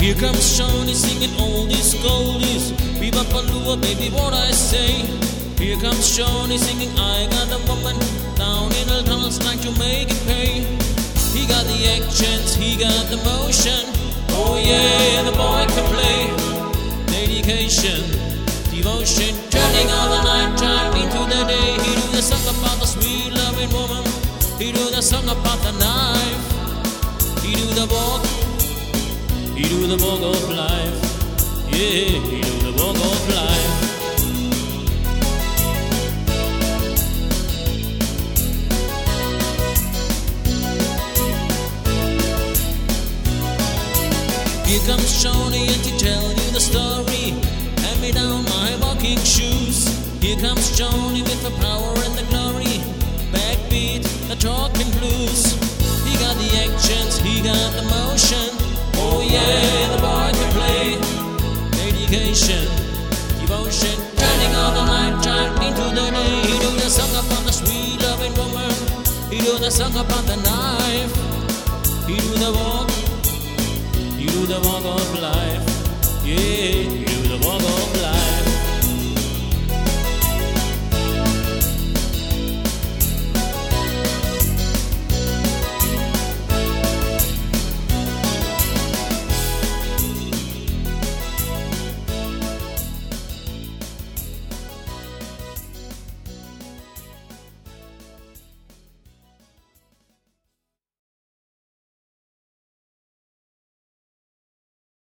Here comes Shawnee singing oldies, goldies. Viva Palua, baby, what I say. Here comes Shawnee singing, I got a woman down in a tunnels like to make it pay. He got the accents, he got the motion. Oh yeah, the boy can play. Dedication, devotion, turning all the night time into the day. He do the song about the sweet loving woman. He do the song about the knife. He do the walk. He do the walk of life. Yeah, he do the walk of life. Here comes Shawnee and to tell you the story. Hand me down my walking shoes. Here comes Shawnee with the power and the glory. Backbeat, the talking blues. He got the accents, he got the motion. Oh yeah, the boy can play. Dedication, devotion, turning all the night time into the day. He do the song about the sweet loving woman. He do the song about the knife. He do the walk. You do the walk of life, yeah.